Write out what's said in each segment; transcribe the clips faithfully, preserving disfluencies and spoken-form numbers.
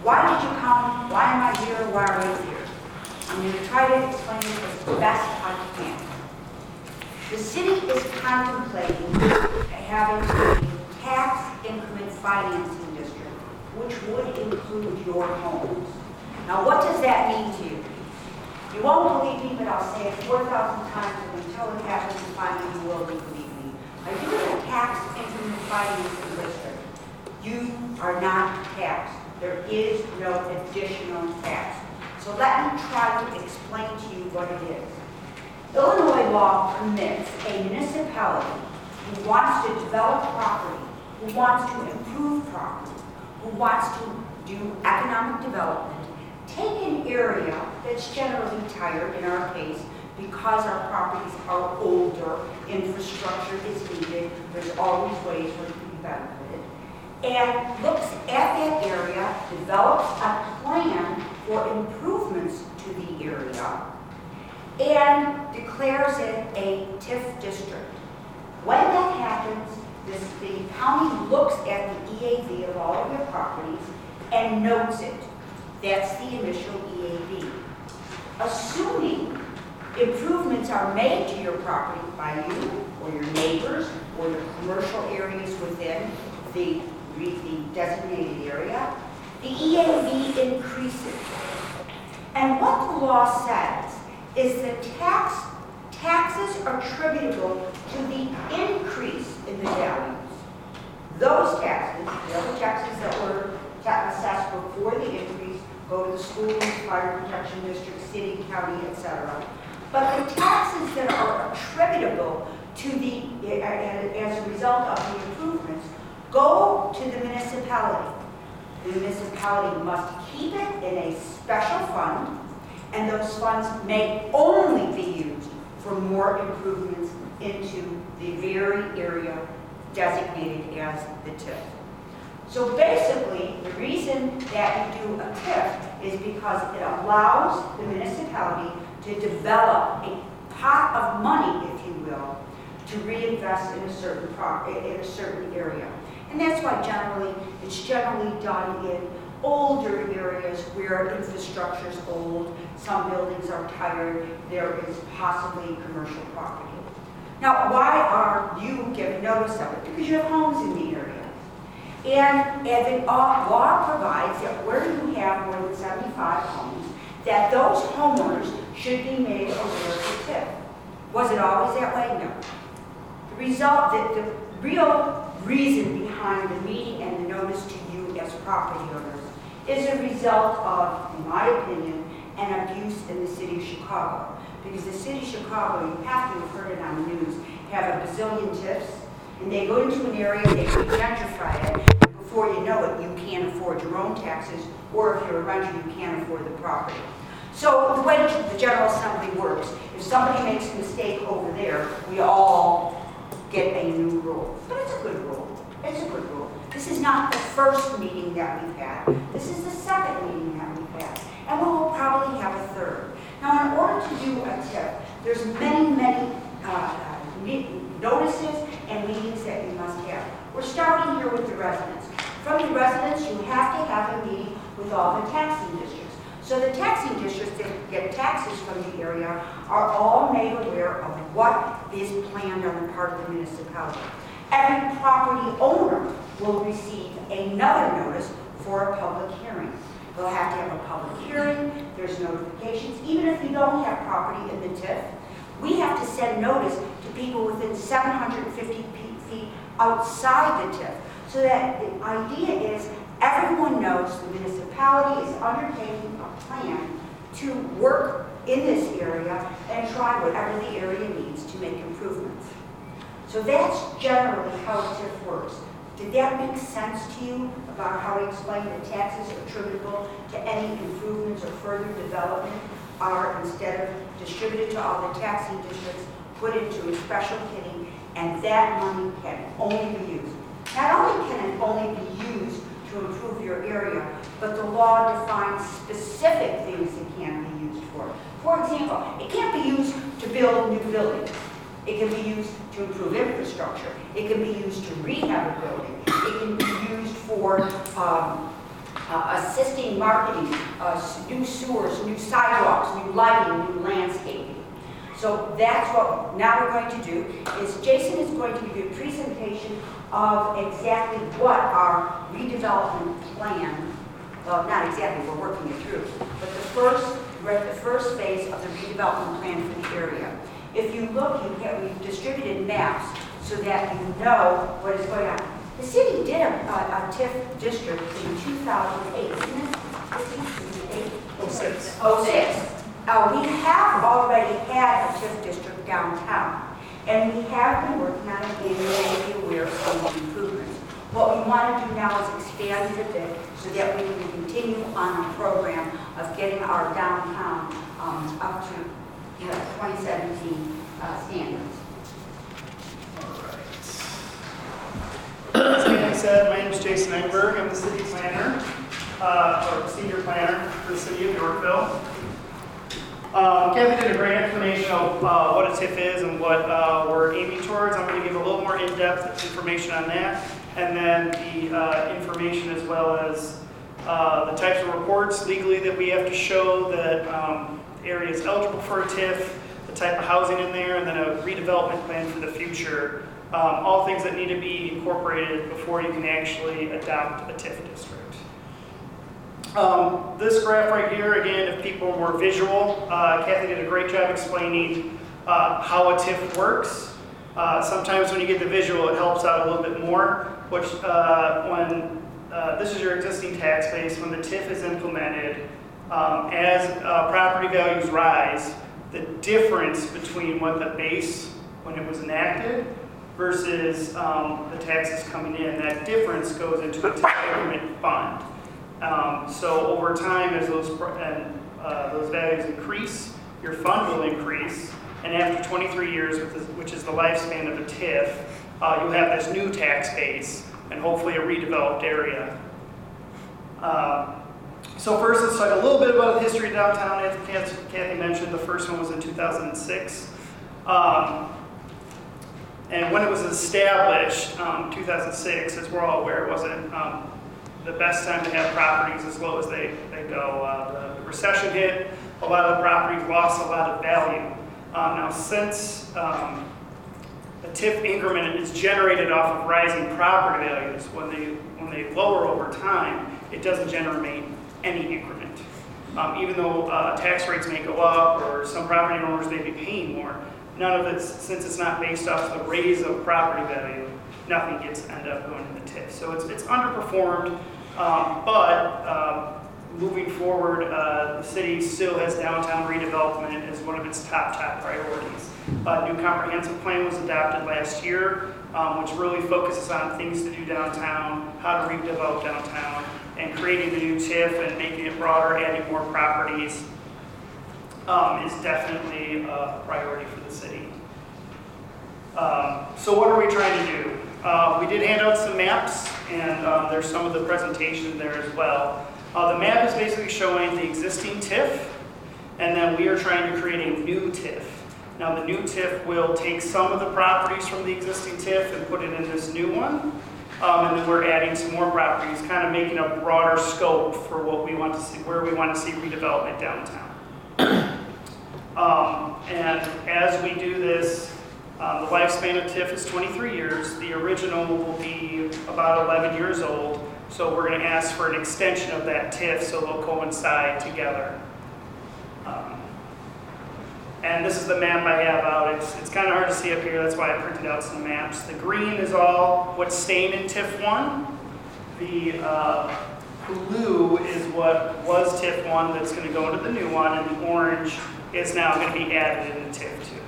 Why did you come? Why am I here? Why are you here? I'm going to try to explain it as best I can. The city is contemplating having a tax increment financing district, which would include your homes. Now, what does that mean to you? You won't believe me, but I'll say it four thousand times, and until it happens, finally you will believe me. By doing a tax increment financing district, you are not taxed. There is no additional tax. So let me try to explain to you what it is. Illinois law permits a municipality who wants to develop property, who wants to improve property, who wants to do economic development, take an area that's generally tired, in our case, because our properties are older, infrastructure is needed, there's always ways where it can be benefited, and looks at that area, develops a plan for improvements to the area, and declares it a T I F district. When that happens, this, the county looks at the E A V of all of your properties and notes it. That's the initial E A V. Assuming improvements are made to your property by you or your neighbors or your commercial areas within the, the designated area, the E A V increases. And what the law says is that tax, taxes are attributable to the increase in the values. Those taxes, the other taxes that were assessed before the increase, go to the schools, fire protection district, city, county, et cetera. But the taxes that are attributable to the, as a result of the improvements, go to the municipality. The municipality must keep it in a special fund, and those funds may only be used for more improvements into the very area designated as the T I F. So basically, the reason that you do a T I F is because it allows the municipality to develop a pot of money, if you will, to reinvest in a certain pro in a certain area. And that's why generally, it's generally done in older areas where infrastructure is old, some buildings are tired, there is possibly commercial property. Now, why are you given notice of it? Because you have homes in the area. And, and the law provides that where you have more than seventy-five homes, that those homeowners should be made aware of the T I F. Was it always that way? No. The result, that the real reason behind the meeting and the notice to you as property owners is a result of, in my opinion, an abuse in the city of Chicago. Because the city of Chicago, you have to have heard it on the news, have a bazillion T I Fs, and they go into an area, they gentrify it, and before you know it, you can't afford your own taxes, or if you're a renter, you can't afford the property. So the way the General Assembly works, if somebody makes a mistake over there, we all get a new rule. But it's a good rule. It's a good rule. This is not the first meeting that we've had. This is the second meeting that we've had. And we will probably have a third. Now, in order to do a T I F, there's many, many uh, notices and meetings that you must have. We're starting here with the residents. From the residents, you have to have a meeting with all the taxing districts. So the taxing districts that get taxes from the area are all made aware of what is planned on the part of the municipality. Every property owner will receive another notice for a public hearing. They'll have to have a public hearing, there's notifications. Even if you don't have property in the T I F, we have to send notice to people within seven hundred fifty feet outside the T I F. So that the idea is everyone knows the municipality is undertaking a plan to work in this area and try whatever the area needs to make improvements. So that's generally how a T I F works. Did that make sense to you about how to explain that taxes attributable to any improvements or further development are, instead of distributed to all the taxing districts, put into a special kitty, and that money can only be used. Not only can it only be used to improve your area, but the law defines specific things it can be used for. For example, it can't be used to build new buildings. It can be used to improve infrastructure. It can be used to rehab a building. It can be used for um, uh, assisting marketing, uh, s- new sewers, new sidewalks, new lighting, new landscaping. So that's what now we're going to do, is Jason is going to give you a presentation of exactly what our redevelopment plan, well, not exactly, we're working it through, but the first, we're at the first phase of the redevelopment plan for the area. If you look, you get, we've distributed maps so that you know what is going on. The city did a, a, a TIF district in two thousand eight, isn't it? oh six. oh six. Uh, we have already had a TIF district downtown, and we have been working on it and made you aware of some of the improvements. What we want to do now is expand it a bit so that we can continue on a program of getting our downtown um, up to you know, twenty seventeen uh, standards. As Andy said, my name is Jason Engberg. I'm the city planner, uh, or senior planner for the city of Yorkville. Um, Kathy did a great explanation of uh, what a TIF is and what uh, we're aiming towards. I'm going to give a little more in-depth information on that, and then the uh, information as well as uh, the types of reports legally that we have to show that um, the area is eligible for a TIF, the type of housing in there, and then a redevelopment plan for the future. Um, all things that need to be incorporated before you can actually adopt a TIF district. Um, this graph right here, again, if people are more visual, uh, Kathy did a great job explaining uh, how a TIF works. Uh, sometimes when you get the visual, it helps out a little bit more, which uh, when uh, this is your existing tax base, when the TIF is implemented, um, as uh, property values rise, the difference between what the base, when it was enacted, versus um, the taxes coming in, that difference goes into a TIF increment fund. Um, so over time, as those and uh, those values increase, your fund will increase, and after twenty-three years, which is the lifespan of a TIF, uh, you'll have this new tax base and hopefully a redeveloped area. Uh, so first, let's talk a little bit about the history of downtown. As Kathy mentioned, the first one was in two thousand six. Um, and when it was established, um, two thousand six, as we're all aware, it wasn't um, the best time to have properties as low as they, they go. Uh, the, the recession hit, a lot of the properties lost a lot of value. Um, now since um, a TIF increment is generated off of rising property values, when they, when they lower over time, it doesn't generate any increment. Um, even though uh, tax rates may go up or some property owners may be paying more, none of it, since it's not based off the raise of property value, nothing gets end up going in the TIF. So it's, it's underperformed, um, but uh, moving forward, uh, the city still has downtown redevelopment as one of its top, top priorities. A new comprehensive plan was adopted last year, um, which really focuses on things to do downtown, how to redevelop downtown, and creating the new TIF and making it broader, adding more properties um, is definitely a priority for the city. Um, so what are we trying to do? Uh, we did hand out some maps, and um, there's some of the presentation there as well. Uh, the map is basically showing the existing TIF, and then we are trying to create a new TIF. Now the new TIF will take some of the properties from the existing TIF and put it in this new one, um, and then we're adding some more properties, kind of making a broader scope for what we want to see, where we want to see redevelopment downtown. um, and as we do this, Um, the lifespan of TIF is twenty-three years. The original will be about eleven years old. So we're going to ask for an extension of that TIF so they'll coincide together. Um, and this is the map I have out. It's, it's kind of hard to see up here. That's why I printed out some maps. The green is all what's staying in TIF one. The uh, blue is what was TIF one that's going to go into the new one. And the orange is now going to be added into TIF two.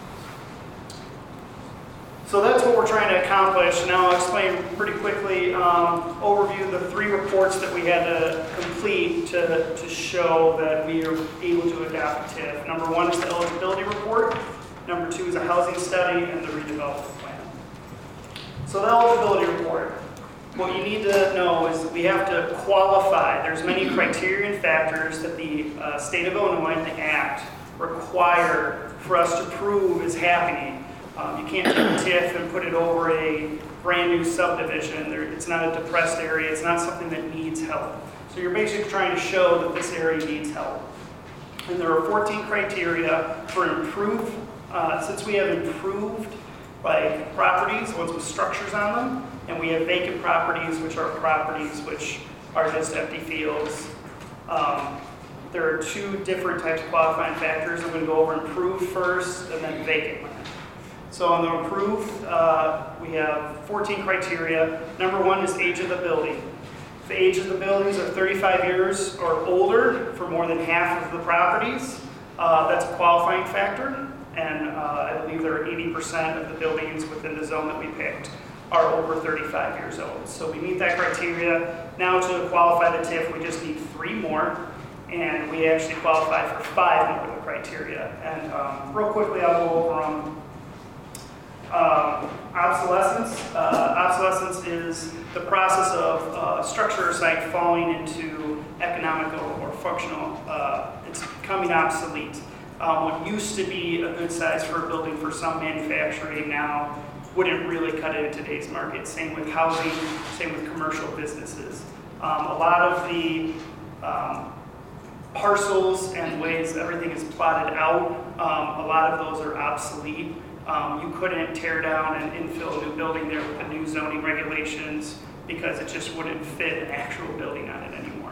So that's what we're trying to accomplish. Now I'll explain pretty quickly, um, overview the three reports that we had to complete to, to show that we are able to adopt a TIF. Number one is the eligibility report. Number two is a housing study and the redevelopment plan. So the eligibility report. What you need to know is that we have to qualify. There's many criterion factors that the uh, state of Illinois and the Act require for us to prove is happening. Um, you can't take a TIF and put it over a brand new subdivision. There, it's not a depressed area. It's not something that needs help. So you're basically trying to show that this area needs help. And there are fourteen criteria for improved, uh, since we have improved like properties, ones with structures on them, and we have vacant properties, which are properties which are just empty fields. Um, there are two different types of qualifying factors. I'm going to go over improved first and then vacant land. So on the improved, uh, we have fourteen criteria. Number one is age of the building. If the age of the buildings are thirty-five years or older for more than half of the properties, uh, that's a qualifying factor. And uh, I believe there are eighty percent of the buildings within the zone that we picked are over thirty-five years old. So we meet that criteria. Now to qualify the T I F, we just need three more. And we actually qualify for five more of the criteria. And um, real quickly, I'll go over them. Um, obsolescence. Uh, obsolescence is the process of uh, structure or site falling into economical or functional. Uh, it's becoming obsolete. Um, what used to be a good size for a building for some manufacturing now wouldn't really cut it in today's market. Same with housing, same with commercial businesses. Um, a lot of the um, parcels and ways everything is plotted out, um, a lot of those are obsolete. Um, you couldn't tear down and infill a new building there with the new zoning regulations because it just wouldn't fit an actual building on it anymore.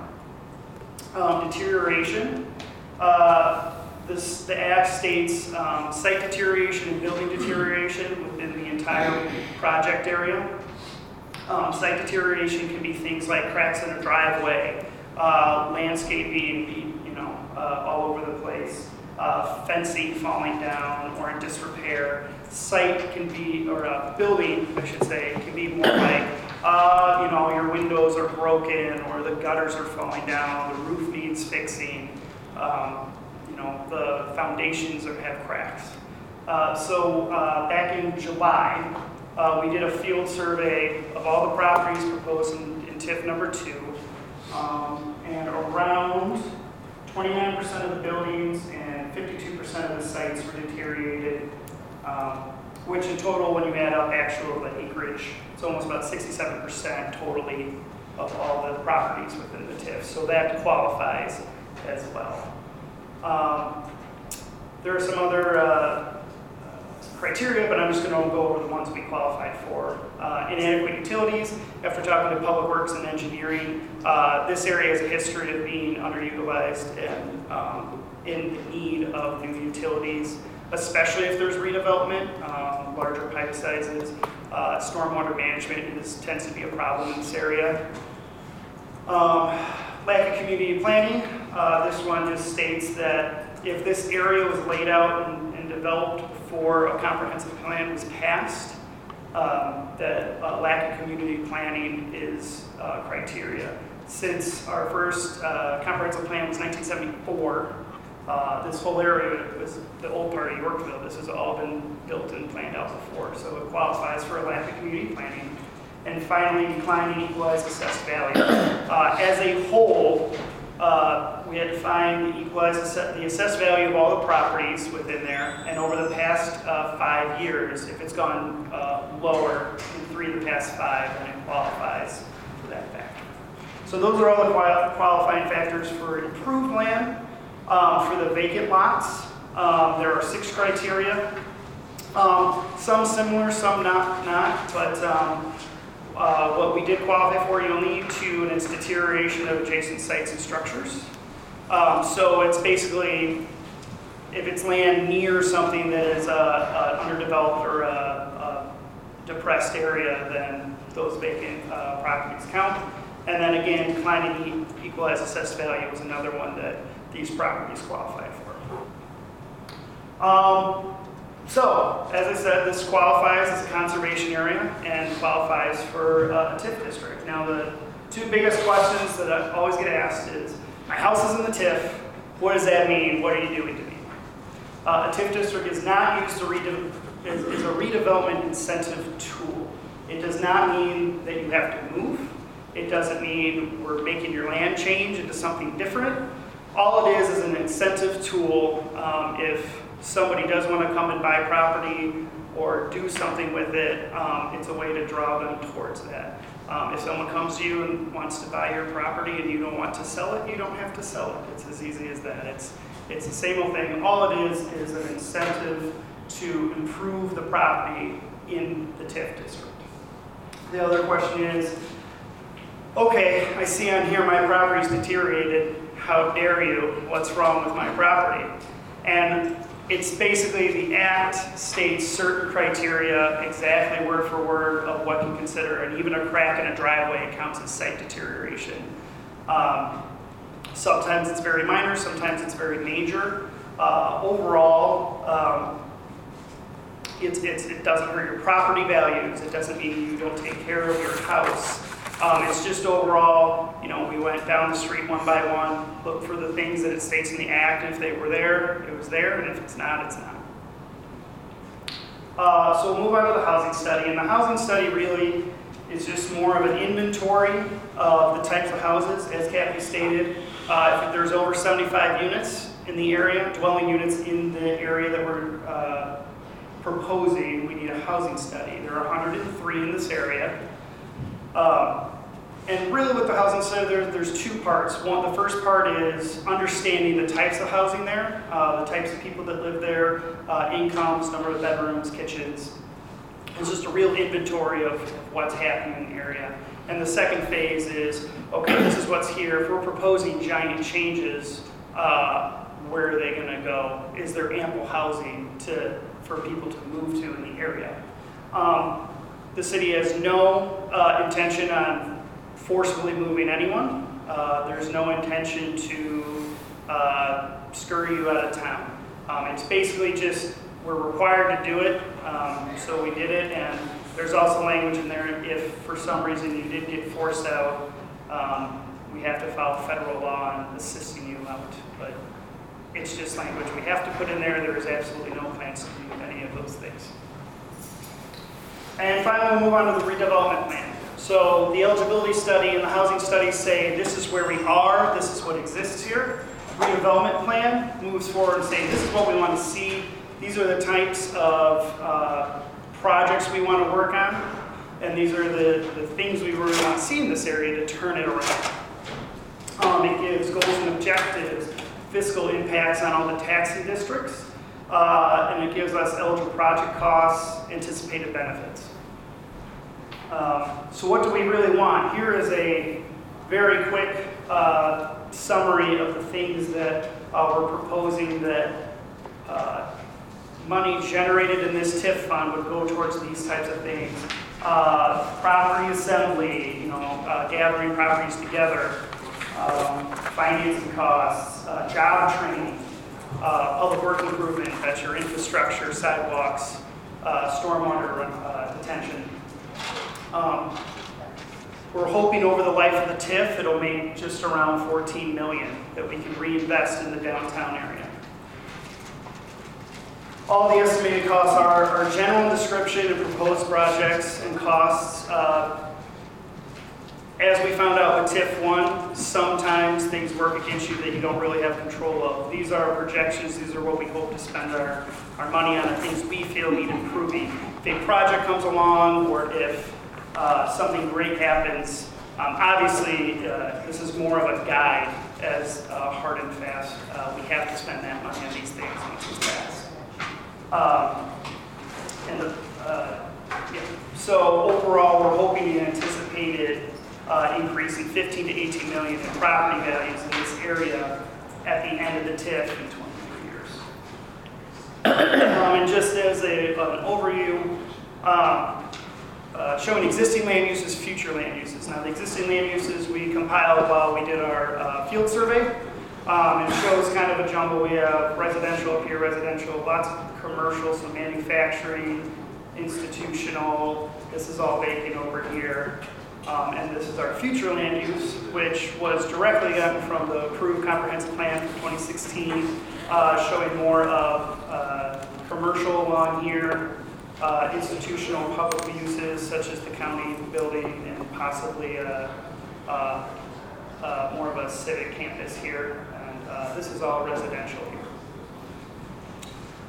Um, deterioration. Uh, this, the Act states um, site deterioration and building deterioration within the entire project area. Um, site deterioration can be things like cracks in a driveway, uh, landscaping, you know, uh, all over the place. Uh, fencing falling down or in disrepair. Site can be, or a building, I should say, can be more like, uh, you know, your windows are broken or the gutters are falling down, the roof needs fixing, um, you know, the foundations are, have cracks. Uh, so uh, back in July, uh, we did a field survey of all the properties proposed in, in T I F number two, um, and around twenty-nine percent of the buildings and fifty-two percent of the sites were deteriorated, um, which in total, when you add up actual the acreage, it's almost about sixty-seven percent totally of all the properties within the T I F. So that qualifies as well. Um, there are some other uh, criteria, but I'm just going to go over the ones we qualified for. Uh, inadequate utilities. After talking to Public Works and Engineering, uh, this area has a history of being underutilized and um, in need of new utilities, especially if there's redevelopment, um, larger pipe sizes. Uh, stormwater management is, tends to be a problem in this area. Um, lack of community planning. Uh, this one just states that if this area was laid out and, and developed before a comprehensive plan was passed, um, that uh, lack of community planning is uh, criteria. Since our first uh, comprehensive plan was nineteen seventy-four, uh, this whole area was the old part of Yorkville. This has all been built and planned out before, so it qualifies for a lack of community planning. And finally, declining equalized assessed value. Uh, as a whole, uh, we had to find the equalized assess the assessed value of all the properties within there, and over the past uh, five years, if it's gone uh, lower in three of the past five, then it qualifies for that factor. So those are all the quali qualifying factors for improved land. Um, for the vacant lots, um, there are six criteria. Um, some similar, some not, not but um, uh, what we did qualify for, you'll need to, and it's deterioration of adjacent sites and structures. Um, so it's basically, if it's land near something that is uh, uh, underdeveloped or a, a depressed area, then those vacant uh, properties count. And then again, declining equalized assessed value was another one that these properties qualify for. Um, so, as I said, this qualifies as a conservation area and qualifies for uh, a T I F district. Now, the two biggest questions that I always get asked is, my house is in the T I F, what does that mean? What are you doing to me? Uh, a T I F district is not used to rede is, is a redevelopment incentive tool. It does not mean that you have to move. It doesn't mean we're making your land change into something different. All it is is an incentive tool. Um, if somebody does want to come and buy property or do something with it, um, it's a way to draw them towards that. Um, if someone comes to you and wants to buy your property and you don't want to sell it, you don't have to sell it. It's as easy as that. It's, it's the same old thing. All it is is an incentive to improve the property in the T I F district. The other question is, okay, I see on here my property's deteriorated. How dare you? What's wrong with my property? And it's basically the act states certain criteria, exactly word for word, of what you consider, and even a crack in a driveway counts as site deterioration. Um, sometimes it's very minor, sometimes it's very major. Uh, overall, um, it's, it's, it doesn't hurt your property values. It doesn't mean you don't take care of your house. Um, it's just overall, you know, we went down the street one by one, looked for the things that it states in the act. If they were there, it was there, and if it's not, it's not. Uh, so we'll move on to the housing study. And the housing study really is just more of an inventory of the types of houses, as Kathy stated. Uh, if there's over seventy-five units in the area, dwelling units in the area that we're uh, proposing, we need a housing study. There are one hundred three in this area. Um, and really with the housing study, there, there's two parts. One, the first part is understanding the types of housing there, uh, the types of people that live there, uh, incomes, number of bedrooms, kitchens. It's just a real inventory of what's happening in the area. And the second phase is, okay, this is what's here. If we're proposing giant changes, uh, where are they going to go? Is there ample housing to, for people to move to in the area? Um, The city has no uh, intention on forcibly moving anyone. Uh, there's no intention to uh, scurry you out of town. Um, it's basically just, we're required to do it, um, so we did it, and there's also language in there, if for some reason you did get forced out, um, we have to follow federal law on assisting you out. But it's just language we have to put in there. There is absolutely no plans to do any of those things. And finally, we'll move on to the redevelopment plan. So the eligibility study and the housing study say this is where we are, this is what exists here. Redevelopment plan moves forward and saying this is what we want to see. These are the types of uh, projects we want to work on. And these are the, the things we really want to see in this area to turn it around. Um, it gives goals and objectives, fiscal impacts on all the taxing districts. Uh, and it gives us eligible project costs, anticipated benefits. Um, so what do we really want? Here is a very quick uh, summary of the things that uh, we're proposing that uh, money generated in this T I F fund would go towards these types of things. Uh, property assembly, you know, uh, gathering properties together, um, financing costs, uh, job training, Uh, public work improvement, that's your infrastructure, sidewalks, uh, stormwater uh, detention. Um, we're hoping over the life of the T I F, it'll make just around fourteen million dollars that we can reinvest in the downtown area. All the estimated costs are, are general description of proposed projects and costs. Uh, As we found out with T I F one, sometimes things work against you that you don't really have control of. These are projections, these are what we hope to spend our, our money on, and things we feel need improving. If a project comes along, or if uh, something great happens, um, obviously uh, this is more of a guide as uh, hard and fast. Uh, we have to spend that money on these things once it's passed. Um, and the, uh, yeah. So overall, we're hoping the anticipated Uh, increasing fifteen to eighteen million in property values in this area at the end of the T I F in twenty-three years. um, and just as a, an overview, um, uh, showing existing land uses, future land uses. Now the existing land uses we compiled while we did our uh, field survey. Um, it shows kind of a jumble. We have residential up here, residential, lots of commercial, some manufacturing, institutional. This is all vacant over here. Um, and this is our future land use, which was directly gotten from the approved comprehensive plan from twenty sixteen, uh, showing more of uh, commercial along here, uh, institutional public uses such as the county building, and possibly a, uh, uh, more of a civic campus here. And uh, this is all residential here.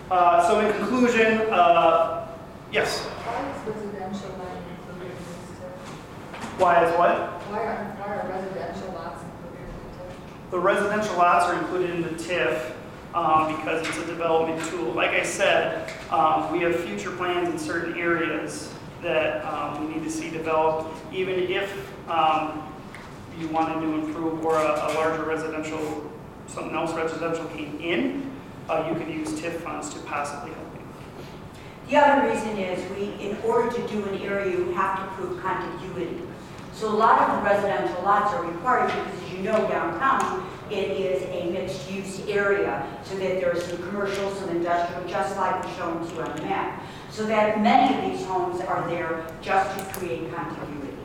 Uh, so in conclusion, uh, yes. Why is residential land included in this tip? Why is what? Why are, why are residential lots included in the tip? The residential lots are included in the T I F um, because it's a development tool. Like I said, um, we have future plans in certain areas that um, we need to see developed, even if um, you wanted to improve or a, a larger residential, something else residential came in, uh, you could use T I F funds to possibly help you. The other reason is we, in order to do an area, you have to prove contiguity. So a lot of the residential lots are required because, as you know, downtown, it is a mixed-use area, so that there's some commercial, some industrial, just like we're showing to you on the map. So that many of these homes are there just to create contiguity.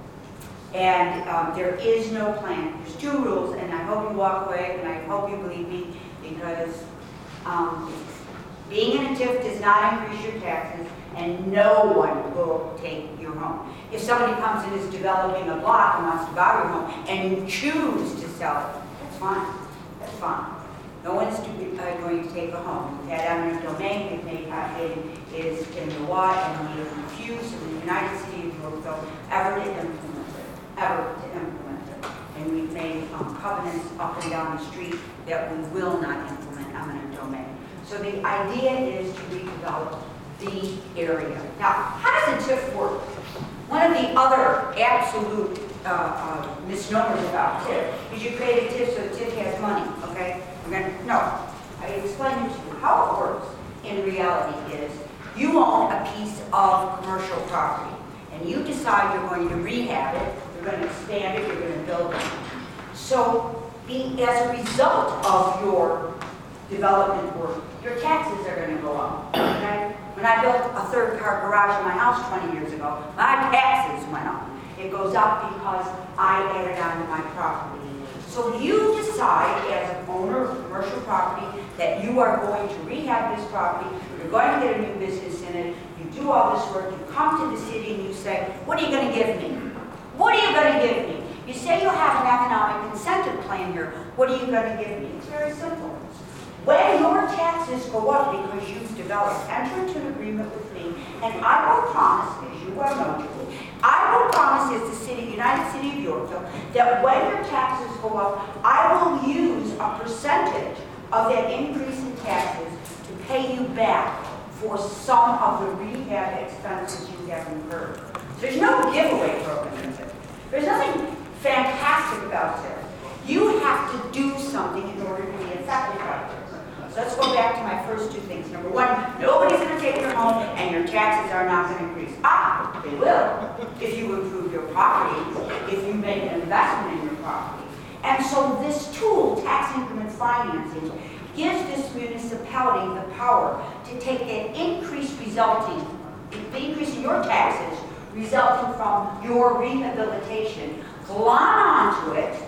And um, there is no plan. There's two rules, and I hope you walk away, and I hope you believe me, because um, being in a T I F does not increase your taxes, and no one will take your home. If somebody comes and is developing a block and wants to buy your home, and you choose to sell it, that's fine. That's fine. No one's to, uh, going to take a home. We've had eminent domain, we've made uh, it is in the law, and we have refused in the United City of Yorkville ever to implement it, ever to implement it. And we've made um, covenants up and down the street that we will not implement eminent domain. So the idea is to redevelop the area. Now, how does a T I F work? One of the other absolute uh, uh, misnomers about T I F is you create a T I F so the T I F has money, okay? We're gonna, no, I explain it to you. How it works in reality is you own a piece of commercial property and you decide you're going to rehab it, you're going to expand it, you're going to build it. So the, as a result of your development work, your taxes are going to go up, okay? When I built a third-car garage in my house twenty years ago, my taxes went up. It goes up because I added on to my property. So you decide as an owner of commercial property that you are going to rehab this property, you're going to get a new business in it, you do all this work, you come to the city and you say, what are you going to give me? What are you going to give me? You say you have an economic incentive plan here, what are you going to give me? It's very simple. When your taxes go up because you've developed, enter into an agreement with me, and I will promise, as you well know, Julie, I will promise as the city, United City of Yorkville, that when your taxes go up, I will use a percentage of that increase in taxes to pay you back for some of the rehab expenses you have incurred. There's no giveaway program in it. There's nothing fantastic about it. You have to do something in order to be effective at it. So let's go back to my first two things. Number one, nobody's going to take your home and your taxes are not going to increase. Ah, they will if you improve your property, if you make an investment in your property. And so this tool, tax increment financing, gives this municipality the power to take an increase resulting, the increase in your taxes resulting from your rehabilitation, glom onto it,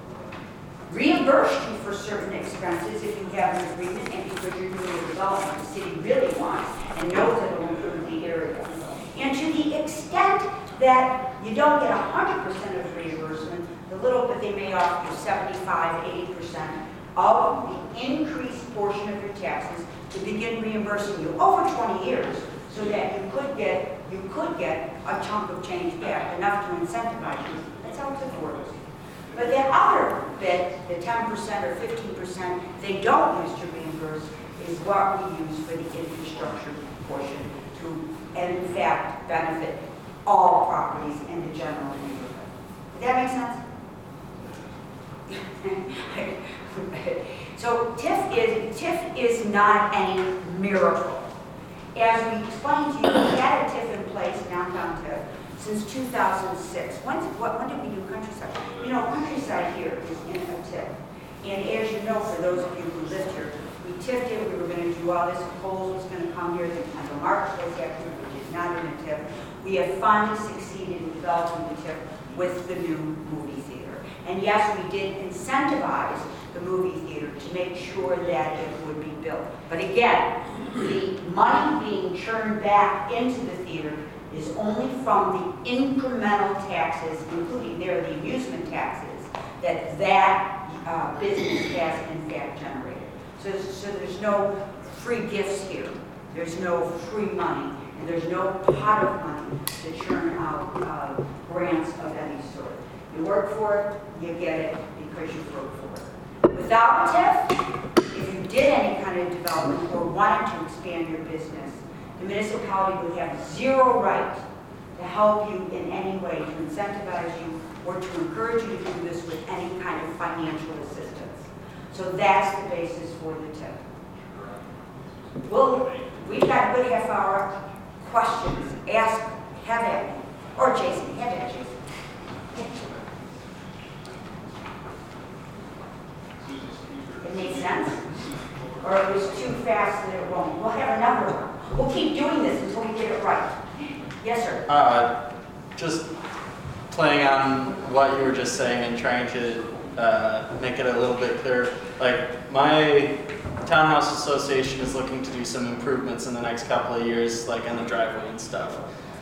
reimburse you for certain expenses if you have an agreement and because you're doing a development the city really wants and knows that it will improve the area. And to the extent that you don't get one hundred percent of the reimbursement, the little bit they may offer you seventy-five, eighty percent of the increased portion of your taxes to begin reimbursing you over twenty years so that you could get you could get a chunk of change back, enough to incentivize you. That's how it works. But that other bit, the ten percent or fifteen percent they don't use to reimburse is what we use for the infrastructure portion to, and in fact, benefit all properties in the general neighborhood. Does that make sense? So T I F is, T I F is not any miracle. As we explained to you, we had a T I F in place, downtown T I F, since two thousand six. When's, what, when did we do Countryside? You know, Countryside here is in a T I F. And as you know, for those of you who lived here, we T I F'd it, we were going to do all this, Coles was going to come here, the Kendall Marketplace after, which is not in a T I F. We have finally succeeded in developing the T I F with the new movie theater. And yes, we did incentivize the movie theater to make sure that it would be built. But again, the money being churned back into the theater is only from the incremental taxes, including there the amusement taxes, that that uh, business has in fact generated. So, so there's no free gifts here. There's no free money, and there's no pot of money to churn out uh, grants of any sort. You work for it, you get it because you work for it. Without a TIF, if you did any kind of development or wanted to expand your business, the municipality would have zero right to help you in any way, to incentivize you, or to encourage you to do this with any kind of financial assistance. So that's the basis for the TIF. Well, we've got a good half hour. Questions, ask, have at me. Or Jason, have at Jason. It makes sense? Or it was too fast and it won't? We'll have another one. We'll keep doing this until we get it right. Yes, sir? Uh, just playing on what you were just saying and trying to uh, make it a little bit clearer. Like, my townhouse association is looking to do some improvements in the next couple of years, like in the driveway and stuff.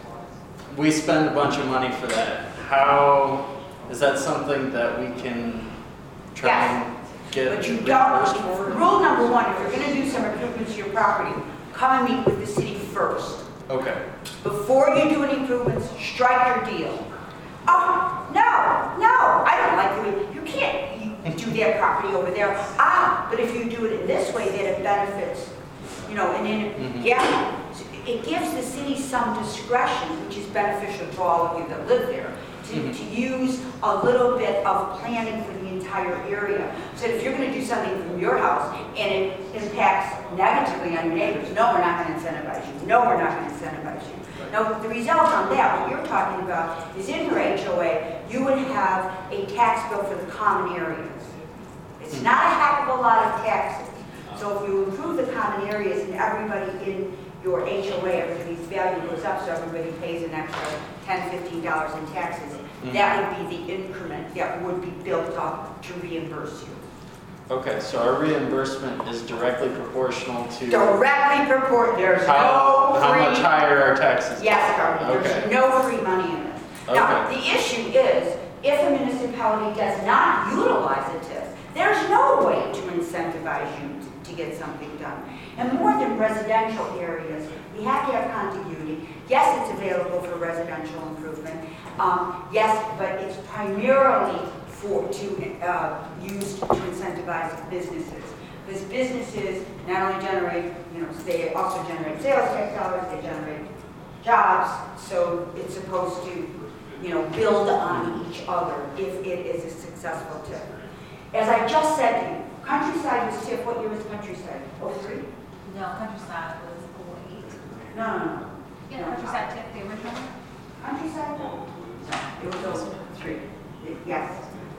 We spend a bunch of money for that. How, is that something that we can try Yes. and get But you reimbursed don't, for? rule number one, if you're gonna do some improvements to your property, come and meet with the city first. Okay. Before you do any improvements, strike your deal. Oh, no, no, I don't like the way, you can't you do that property over there. Ah, but if you do it in this way, then it benefits, you know, and then, Mhm. yeah. So it gives the city some discretion, which is beneficial to all of you that live there, to, Mhm. to use a little bit of planning for the entire area. So if you're gonna do something from your house and it impacts negatively on your neighbors, no, we're not gonna incentivize you. No, we're not gonna incentivize you. Now, the result on that, what you're talking about, is in your H O A, you would have a tax bill for the common areas. It's not a heck of a lot of taxes. So if you improve the common areas and everybody in your H O A, everybody's value goes up, so everybody pays an extra ten, fifteen dollars in taxes, Mhm. that would be the increment that would be built up to reimburse you. Okay, so our reimbursement is directly proportional to Directly purport, there's how, no how free. much higher our taxes. Yes, Carly, Okay. there's no free money in this. Now, Okay. the issue is, if a municipality does not utilize a TIF, there's no way to incentivize you to, to get something done. And more than residential areas, we have to have contiguity. Yes, it's available for residential improvement. Um, yes, but it's primarily for, to, uh, used to incentivize businesses. Because businesses not only generate, you know, they also generate sales tax dollars, they generate jobs, so it's supposed to, you know, build on each other if it is a successful TIF. As I just said to you, Countryside was TIF, what year was Countryside? Oh three? No, Countryside was oh eight. No, no, no. Yeah, Countryside tip, the original. Countryside? No, it was oh three. It- Yes.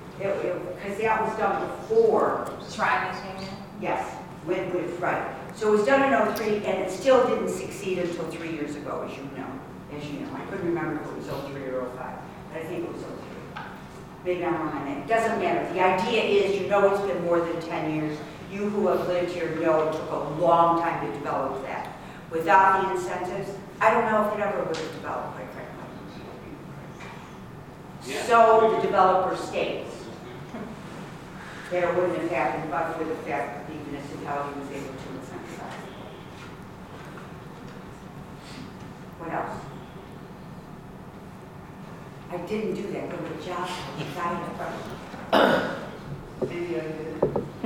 Because that was done before, Trident came in. yes, with, with, right. So it was done in oh three, and it still didn't succeed until three years ago, as you know. As you know, I couldn't remember if it was oh three or oh five, but I think it was oh three. Maybe I'm wrong on that. It doesn't matter. The idea is, you know it's been more than ten years. You who have lived here know it took a long time to develop that. Without the incentives, I don't know if it ever would have developed, quite frankly. So the developer states that it wouldn't have happened but for the fact that the municipality was able to incentivize. What else? I didn't do that good job. I had a question. Maybe I did.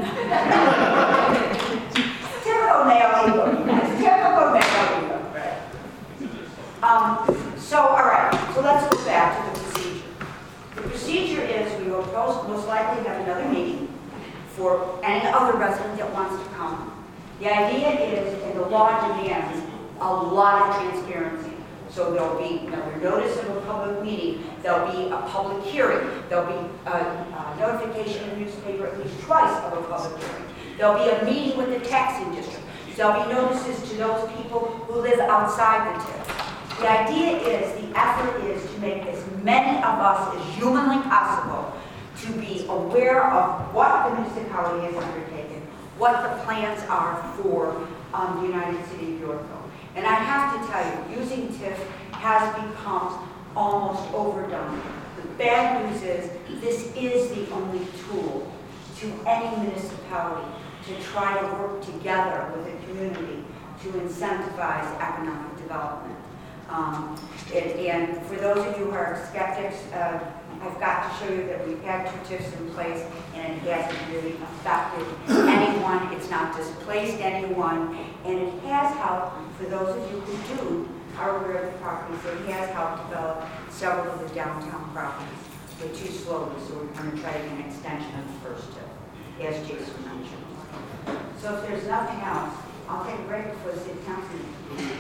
Typical male ego, you guys. Typical male ego, right? Um, so, all right. So let's go back to the procedure. The procedure is we will most, most likely have another meeting for any other resident that wants to come. The idea is, and the law demands, a lot of transparency. So there'll be another notice of a public meeting, there'll be a public hearing, there'll be a, a notification in the newspaper at least twice of a public hearing. There'll be a meeting with the taxing district. There'll be notices to those people who live outside the T I F. The idea is, the effort is to make as many of us as humanly possible to be aware of what the municipality has undertaken, what the plans are for um, the United City of Yorkville. And I have to tell you, using T I F has become almost overdone. The bad news is, this is the only tool to any municipality to try to work together with the community to incentivize economic development. Um, it, and for those of you who are skeptics, uh, I've got to show you that we've had two TIFs in place and it hasn't really affected anyone. It's not displaced anyone, and it has helped, for those of you who do are aware of the properties, it has helped develop several of the downtown properties, but too slowly, so we're going to try to get an extension of the first TIF, as Jason mentioned. So if there's nothing else, I'll take a break before the city council meeting.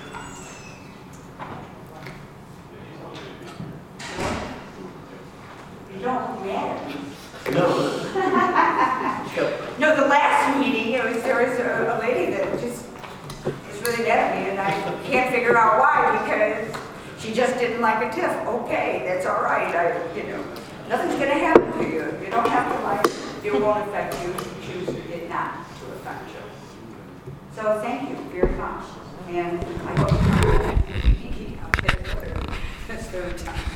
You don't look mad at me. No. No, the last meeting, it was, there was a, a lady that just is really mad at me, and I can't figure out why, because she just didn't like a TIF. Okay, that's all right. I, you know, nothing's going to happen to you. You don't have to like it. It won't affect you. Choose it not to affect you. So thank you very much, and I hope you. That's third time.